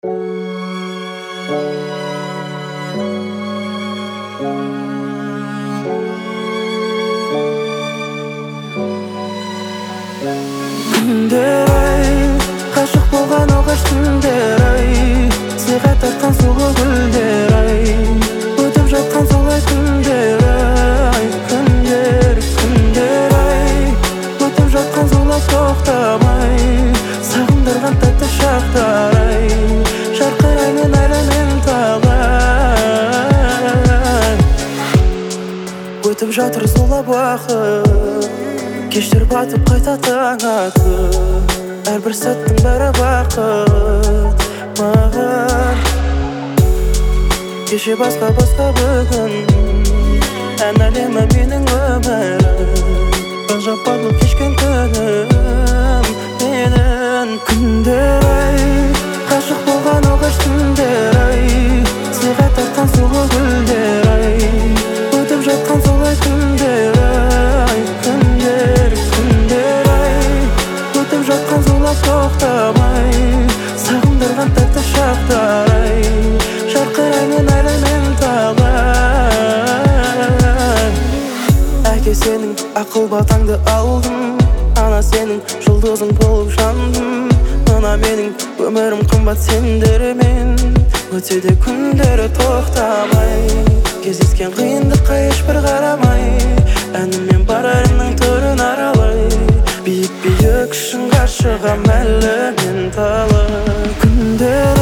Күндер ай, ғашық болған алғаш түндер ай, сыйға тартқан сұлу гүлдер ай, өтіп жатқан солай күндер ай, күндер ай, өтіп жатқан зулап тоқтамай, сағындырған тәтті шақтар ай, жарқыраймын әлі мен талай. Өтіп жатыр зулап уақыт, кештер батып қайта таң атып, әрбір сәттің бәрі бақыт маған. Кеше басқа бүгін, ән әлемі менің өмірім, ғажап барлық кешкен күнім менің. Күндер ай, ғашық болған алғаш түндер ай, сыйға тартқан сұлу гүлдер ай, өтіп жатқан солай күндер ай, күндер ай, өтіп жатқан зулап тоқтамай, сағындырған тәтті шақтар ай, жарқыраймын әлі мен талай. Әке сенің ақыл батаңды алдым, ана сенің жұлдызың болып жандым, мына менің өмірім қымбат сендермен, өтсе де күндері тоқтамай, кездескен қиындыққа ешбір қарамай, әніммен бар әлемнің төрін аралай, биік шыңға шығам әлі мен талай. Күндер